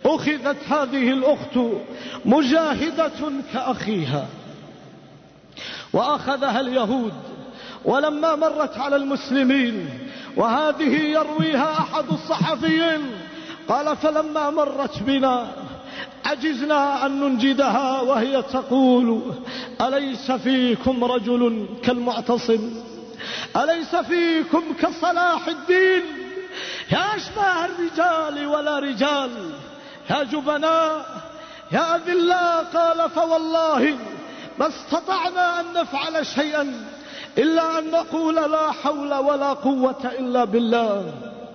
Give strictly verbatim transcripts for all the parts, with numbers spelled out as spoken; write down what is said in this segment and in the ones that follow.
أخذت هذه الأخت مجاهدة كأخيها وأخذها اليهود، ولما مرت على المسلمين، وهذه يرويها أحد الصحفيين قال: فلما مرت بنا عجزنا أن ننجدها وهي تقول: أليس فيكم رجل كالمعتصم؟ أليس فيكم كصلاح الدين؟ يا أشباه الرجال ولا رجال، يا جبناء، يا أذلاء. قال: فوالله ما استطعنا أن نفعل شيئا إلا أن نقول لا حول ولا قوة إلا بالله.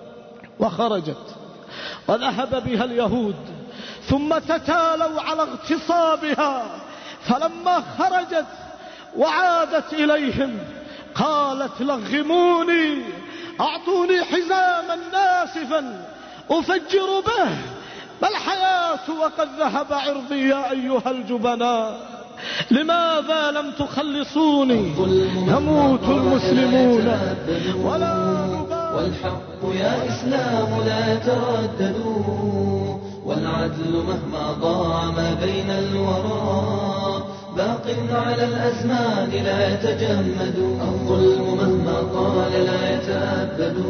وخرجت وذهب بها اليهود، ثم تتالوا على اغتصابها. فلما خرجت وعادت إليهم قالت: لغموني، أعطوني حزاما ناسفا أفجر به، ما الحياة وقد ذهب عرضي يا أيها الجبناء، لماذا لم تخلصوني؟ يموت المسلمون ولا نبالي. والحق يا إسلام لا ترددوا، والعدل مهما ضاع ما بين الورى باق على الأزمان لا يتجمد. الظلم مهما طال لا يتأبد،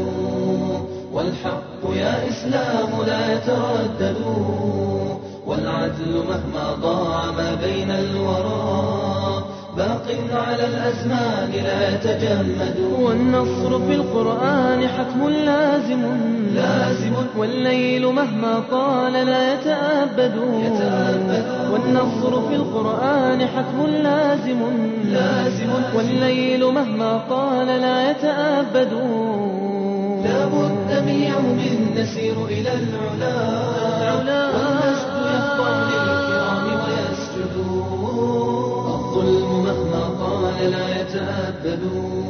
والحق يا إسلام لا يترددوا، والعدل مهما ضاع ما بين الورى باق على الأزمان لا يتجمد. والنصر في القرآن حتم لازم لازم، والليل مهما طال لا يتأبد. يتأبد. والنصر في القرآن حتم لازم لازم، والليل مهما طال لا يتأبد. لا بد من يوم نسير إلى العلا، والمجد يخضع للكرام ويسجد. الظلم مهما طال لا يتأبد،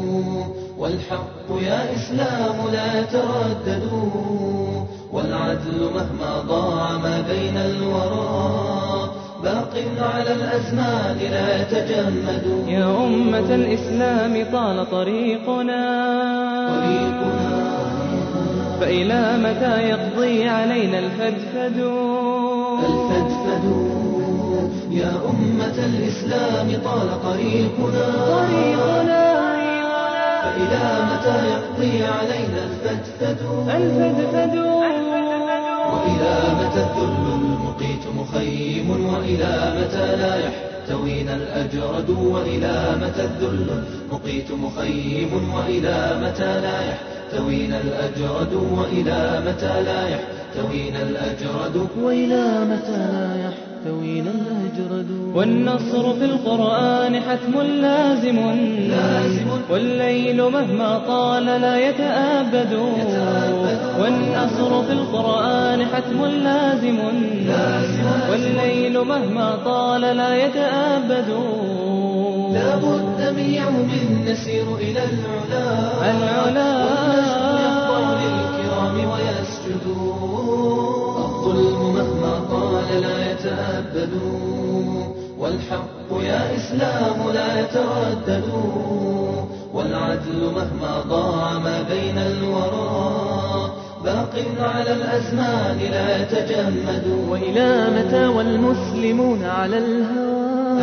والحق يا إسلام لا يتردد، والعدل مهما ضاع ما بين الورى باق على الأزمان لا يتجمد. يا أمة الإسلام طال طريقنا، طريقنا فإلى متى يقضي علينا الفدفد؟ الفدفد. يا أمة الإسلام طال طريقنا، طريقنا فإلى متى يقضي علينا الفدفد؟ الفدفد. وإلى متى الذل المقيت مخيم، وإلى متى لا يحتوينا الأجرد؟ وإلى متى الذل المقيت مخيم، وإلى متى لا يحتوينا الأجرد؟ وإلى متى لا يحتوينا الأجرد؟ وإلى متى لا يحتوينا الأجرد؟ والنصر في القرآن حتم لازم لازم، والليل مهما طال لا يتأبد. والنصر في القرآن حتم لازم لازم، والليل مهما طال لا يتأبد. لا بد من يوم نسير إلى العلا، العلا والمجد يخضع للكرام ويسجد. الظلم مهما طال لا يتأبد، والحق يا إسلام لا يتردد، والعدل مهما ضاع ما بين الورى باق على الأزمان لا يتجمد. وإلى متى والمسلمون على الهوى،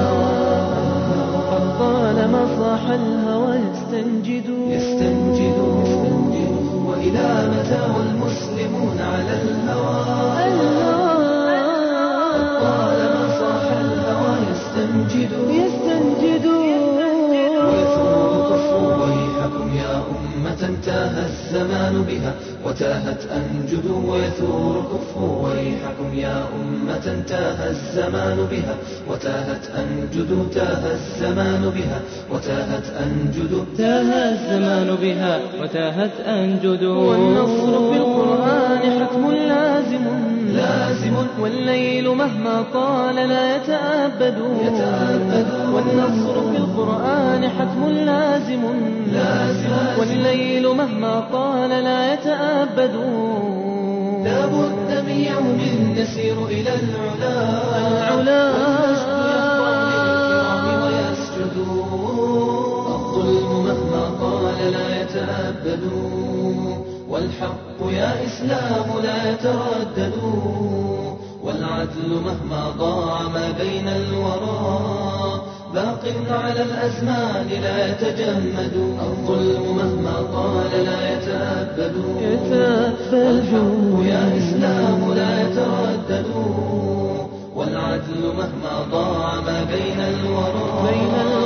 قد طالما صاح الهوى يستنجد. يستنجد. وإلى متى والمسلمون على الهوى، قد طالما صاح الهوى يستنجد. يستنجد. ويثور كفر ويحكم يا أمة تاه الزمان بها وتاهت أنجد. ويثور كفر ويحكم يا أمة تاه الزمان بها وتاهت أنجد. تاه الزمان بها وتاهت أنجد. تاه الزمان بها وتاهت أنجد. والنصر في القرآن حتم لازم لازم، والليل مهما طال لا يتأبد. يتأبد. والنصر في القرآن حتم لازم لازم، والليل مهما طال لا يتأبد. لا بد من يوم نسير إلى العلا، العلا والمجد يخضع للكرام ويسجد. الظلم مهما طال لا يتأبد، والحق يا إسلام لا يتردد. والعدل مهما ضاع ما بين الورى باق على الأزمان لا يتجمد الظلم مهما طال لا يتأبد والحق يا إسلام لا يتردد والعدل مهما ضاع ما بين الورى